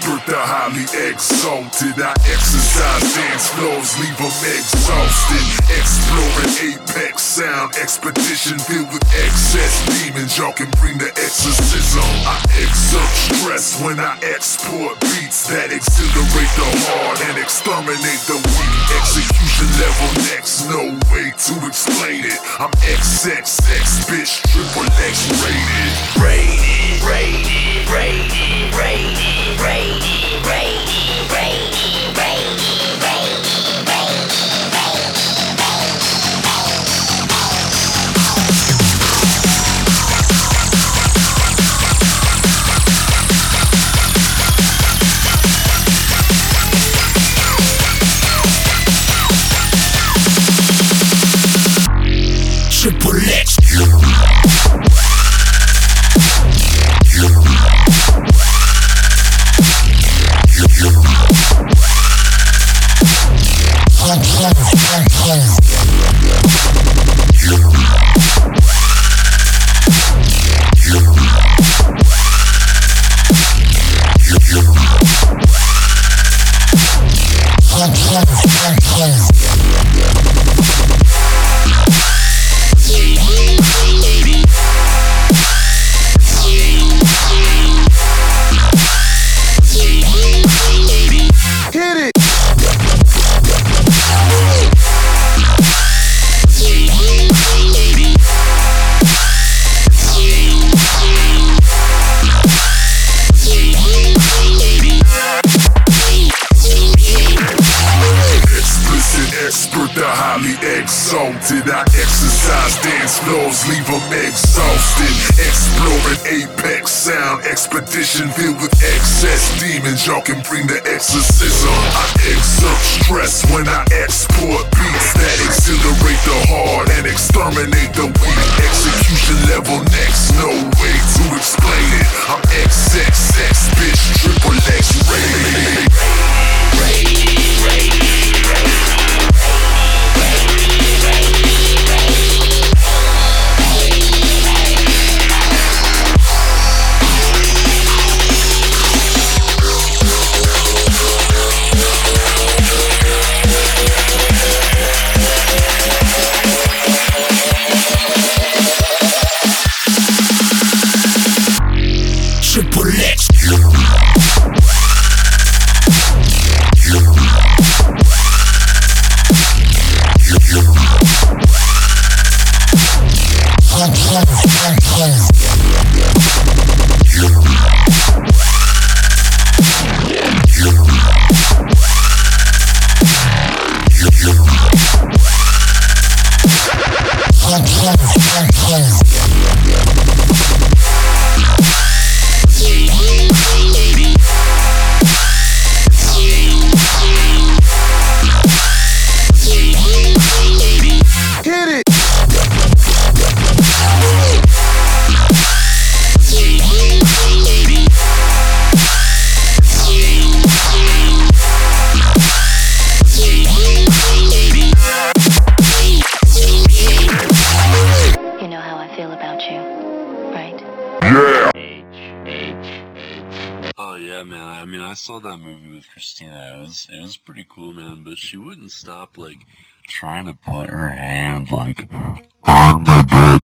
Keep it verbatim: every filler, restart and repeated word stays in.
expert, the highly exalted. I exercise dance floors, leave them exhausted. Exploring apex sound, expedition filled with excess demons. Y'all can bring the exorcism. I exert stress when I export beats that exhilarate the heart and exterminate the weak. Execution level next, no way to explain it. I'm X X X, bitch, triple X rated. Rated, rated, rated, rated, rated, rated, rated, rated, rated. Triple X. Exalted, I exercise dance floors, leave them exhausted. Exploring apex sound, expedition filled with excess demons. Y'all can bring the exorcism. I exert stress when I export beats that exhilarate the heart and exterminate the weak. Execution level next, no way to explain it. I'm X X X, bitch, triple X rated. Rated, rated, rated. Triple X. Oh yeah, man. I mean, I saw that movie with Christina. It was, it was pretty cool, man. But she wouldn't stop, like, trying to put her hand, like, on my butt.